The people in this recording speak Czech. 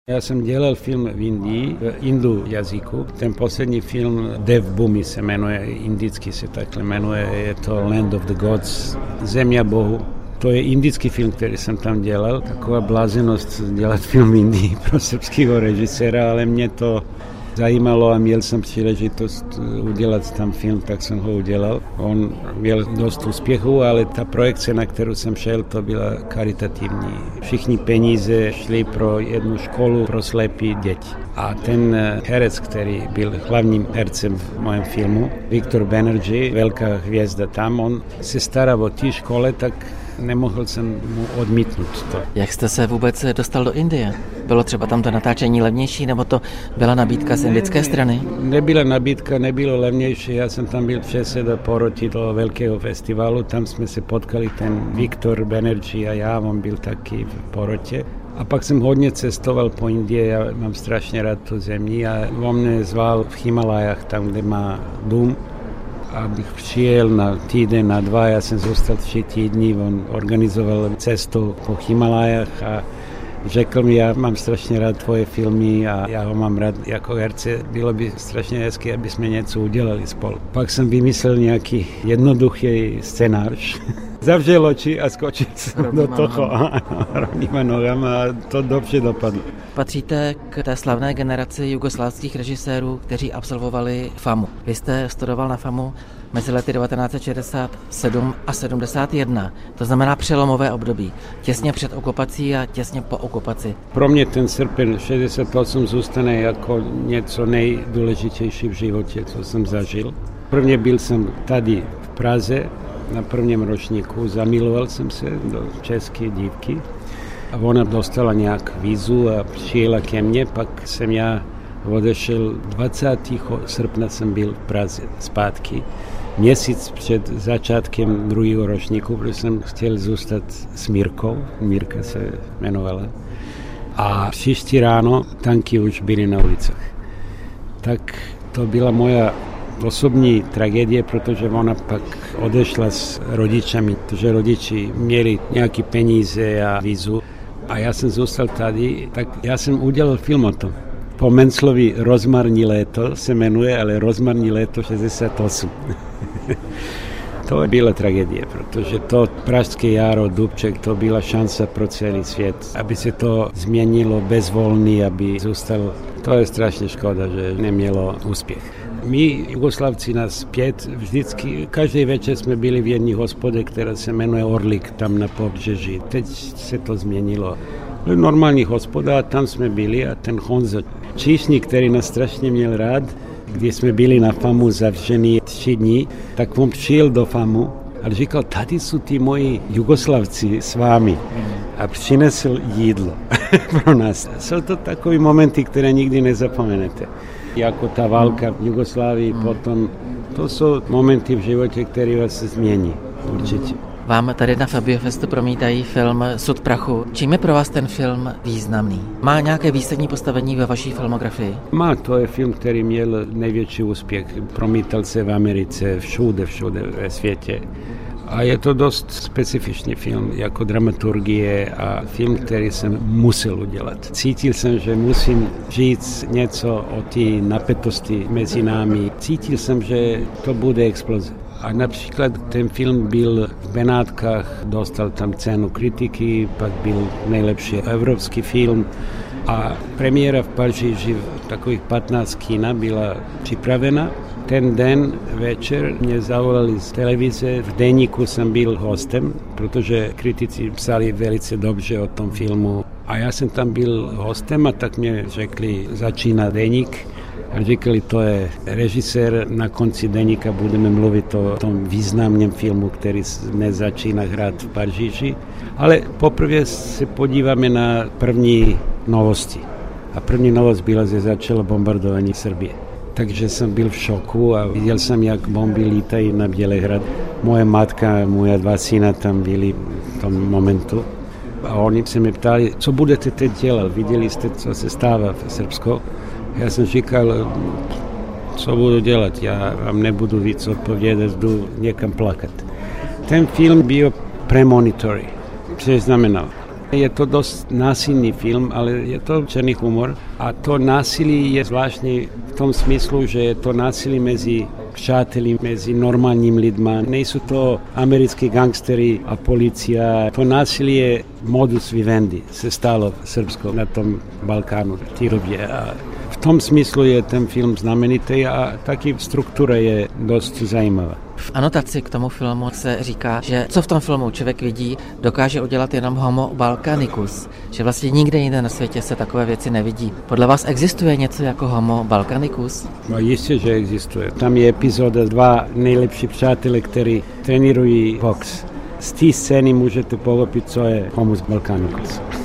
Já jsem dělal film v Indii, v indu jazyku. Ten poslední film Dev Bhumi se jmenuje, indicky se takhle jmenuje, je to Land of the Gods, Země bohu. To je indický film, který jsem tam dělal. Taková blázenost dělat film v Indii pro srbského režiséra, ale mě to zajímalo a měl jsem příležitost udělat tam film, tak jsem ho udělal. On měl dost úspěchu, ale ta projekce, na kterou jsem šel, to byla karitativní. Všichni peníze šly pro jednu školu pro slepí děti. A ten herec, který byl hlavním hercem v mém filmu, Viktor Banerjee, velká hvězda tam, on se stará o té škole, tak nemohl jsem mu odmítnout to. Jak jste se vůbec dostal do Indie? Bylo třeba tam to natáčení levnější, nebo to byla nabídka z indické strany? Nebyla nabídka, nebylo levnější. Já jsem tam byl předseda poroti toho velkého festivalu, tam jsme se potkali, ten Viktor Banerjee a já, on byl taky v porotě. A pak jsem hodně cestoval po Indii, já mám strašně rád tu zemi a on mě zval v Himalajách, tam, kde má dům, abych přijel na týden, na 2, já jsem zůstal 3 týdny, on organizoval cestu po Himalajách a řekl mi, já mám strašně rád tvoje filmy a já ho mám rád jako herce, bylo by strašně hezké, aby jsme něco udělali spolu. Pak jsem vymyslel nějaký jednoduchý scénář. Zavřel oči a skočil jsem do toho rovnýma nohama a to dobře dopadlo. Patříte k té slavné generaci jugoslávských režisérů, kteří absolvovali FAMU. Vy jste studoval na FAMU mezi lety 1967 a 71. To znamená přelomové období. Těsně před okupací a těsně po okupaci. Pro mě ten srpen 68 zůstane jako něco nejdůležitější v životě, co jsem zažil. Prvně byl jsem tady v Praze, na prvním ročníku, zamiloval jsem se do české dívky a ona dostala nějak vízu a přijela ke mně, pak jsem já odešel 20. srpna jsem byl v Praze zpátky, měsíc před začátkem druhého ročníku, protože jsem chtěl zůstat s Mírkou, Mírka se jmenovala, a příští ráno tanky už byly na ulicách. Tak to byla moja osobní tragédie, protože ona pak odešla s rodičami, protože rodiči měli nějaké peníze a vízu a já jsem zůstal tady, tak já jsem udělal film o tom. Po Menclovi Rozmarní léto se jmenuje, ale Rozmarní léto 68. To byla tragédie, protože to Pražské jaro, Dubček, to byla šance pro celý svět, aby se to změnilo bezvolný, aby zůstalo. To je strašně škoda, že nemělo úspěch. My, Jugoslavci, nás 5, vždycky, každý večer jsme byli v jedné hospodě, která se jmenuje Orlik, tam na pobřeží. Teď se to změnilo. Normální hospoda, a tam jsme byli a ten Honza Číšník, který nás strašně měl rád, když jsme byli na FAMU zavření 3 dny, tak on přijel do FAMu a říkal, tady jsou ty moji Jugoslavci s vámi. A přinesl jídlo pro nás. Jsou to takové momenty, které nikdy nezapomenete. Jako ta válka v Jugoslávii potom, to jsou momenty v životě, které vás změní, určitě. Vám tady na Fabiofestu promítají film Sud prachu. Čím je pro vás ten film významný? Má nějaké výsadní postavení ve vaší filmografii? Má, to je film, který měl největší úspěch. Promítal se v Americe, všude ve světě. A je to dost specifičný film, jako dramaturgie a film, který jsem musel udělat. Cítil jsem, že musím říct něco o té napetosti mezi námi. Cítil jsem, že to bude exploze. A například ten film byl v Benátkách, dostal tam cenu kritiky, pak byl nejlepší evropský film. A premiéra v Paříži v takových 15 kina byla připravena. Ten den večer mě zavolali z televize, v deníku jsem byl hostem, protože kritici psali velice dobře o tom filmu. A já jsem tam byl hostem a tak mě řekli, začíná deník. A říkali, to je režisér, na konci deníka budeme mluvit o tom významném filmu, který dnes začíná hrát v Paříži. Ale poprvé se podíváme na první novosti. A první novost byla, že začalo bombardování Srbie. Takže jsem byl v šoku a viděl jsem, jak bomby lítají na Bělehrad. Moje matka a moje 2 syna tam byli v tom momentu. A oni se mě ptali, co budete teď dělat? Viděli jste, co se stává v Srbsku? Já jsem říkal, co budu dělat? Já vám nebudu víc odpovědět, jdu někam plakat. Ten film byl premonitory, což znamenal, Je to dost násilný film, ale je to černý humor. A to násilí je zvláštní v tom smyslu, že je to násilí mezi přáteli, mezi normálním lidma. Nejsou to americkí gangsteri a policia. To násilí je modus vivendi, se stalo v Srbsku na tom Balkánu v té době. A v tom smyslu je ten film znamenitý a taky struktura je dost zajímavá. V anotaci k tomu filmu se říká, že co v tom filmu člověk vidí, dokáže udělat jenom homo balkanicus, že vlastně nikde jinde na světě se takové věci nevidí. Podle vás existuje něco jako homo balkanicus? No jistě, že existuje. Tam je epizoda 2 nejlepší přátelé, kteří trénují box. Z té scény můžete pochopit, co je homo balkanicus.